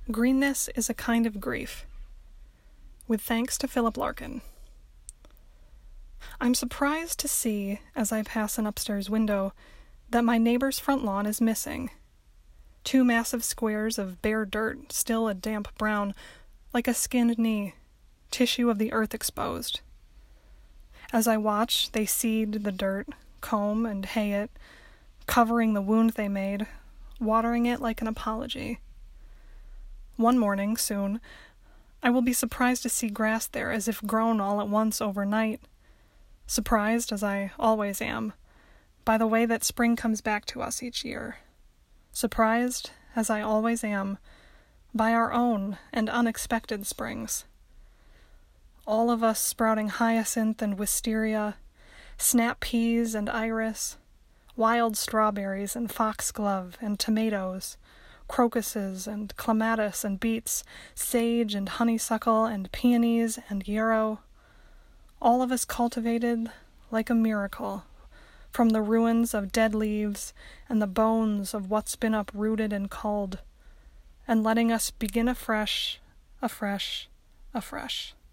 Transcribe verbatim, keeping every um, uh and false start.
Greenness is a kind of grief. With thanks to Philip Larkin. I'm surprised to see, as I pass an upstairs window, that my neighbor's front lawn is missing. Two massive squares of bare dirt, still a damp brown, like a skinned knee, tissue of the earth exposed. As I watch, they seed the dirt, comb and hay it, covering the wound they made, watering it like an apology. One morning, soon, I will be surprised to see grass there as if grown all at once overnight. Surprised, as I always am, by the way that spring comes back to us each year. Surprised, as I always am, by our own and unexpected springs. All of us sprouting hyacinth and wisteria, snap peas and iris, wild strawberries and foxglove and tomatoes, crocuses and clematis and beets, sage and honeysuckle and peonies and yarrow, all of us cultivated like a miracle from the ruins of dead leaves and the bones of what's been uprooted and culled, and letting us begin afresh, afresh, afresh.